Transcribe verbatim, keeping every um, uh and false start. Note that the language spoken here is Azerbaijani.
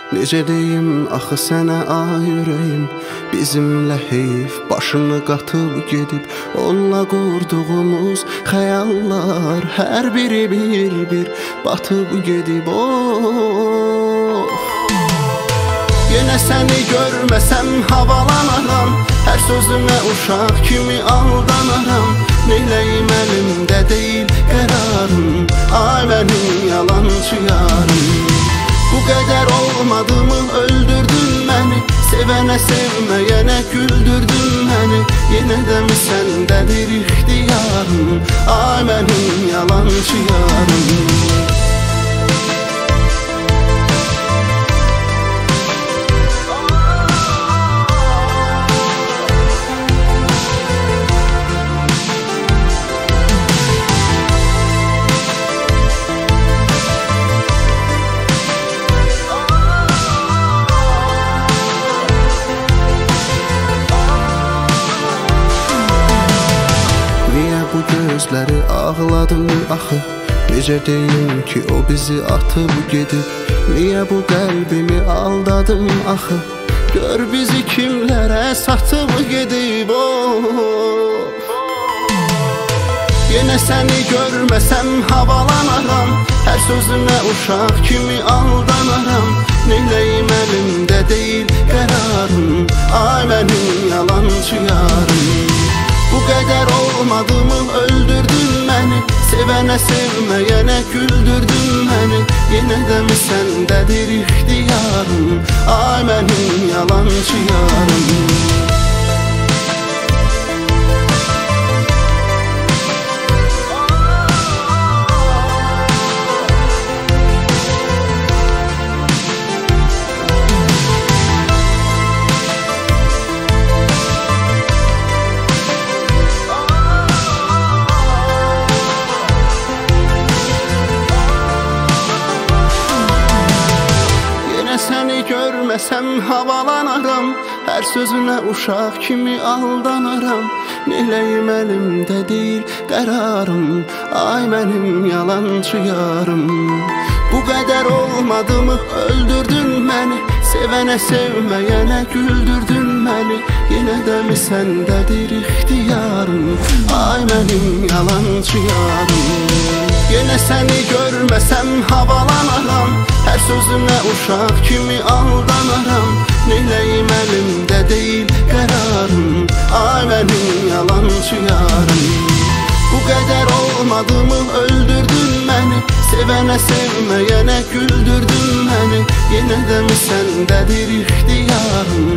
Necə deyim axı sənə ay ürəyim, bizimlə heyf başını qatıb gedib. Onunla qurduğumuz xəyallar hər biri bir-bir batıb gedib. Oh. Yenə səni görməsəm havalanaram, hər sözümə uşaq kimi aldanaram. Neyləyim əlimdə deyil qərarım, ay mənim yalancı yarım. Bu qədər olmadımı öldürdün məni, sevənə sevməyənə güldürdün məni. Yenə də mi səndədir ixtiyarım, ay mənim yalancı yarım. Bu gözləri ağladım axı, necə deyim ki o bizi atıb gedib. Niyə bu qəlbimi aldadım axı, gör bizi kimlərə satıb gedib. Oh. Yenə səni görməsəm havalanaram, hər sözümə uşaq kimi aldanaram. Neyləyim əlimdə deyil qərarım, ay mənim yalancı yarım. Bu qədər olmadımı öldürdün məni, sevənə sevməyənə güldürdün məni. Yenə də mi səndədir ixtiyarım, ay mənim yalancı yarım. Səni görməsəm havalanaram, hər sözünə uşaq kimi aldanaram. Neyləyim əlimdə deyil qərarım, ay mənim yalancı yarım. Bu qədər olmadımı öldürdün məni, sevənə sevməyənə güldürdün məni. Yenə də mi səndədir ixtiyarım, ay mənim yalancı yarım. Yenə səni görməsəm havalanaram, hər sözümə uşaq kimi aldanaram. Neyləyim əlimdə deyil qərarım, ay mənim yalancı yarım. Bu qədər olmadımı öldürdün məni, sevənə sevməyənə güldürdün məni. Yenə də mi səndədir ixtiyarım,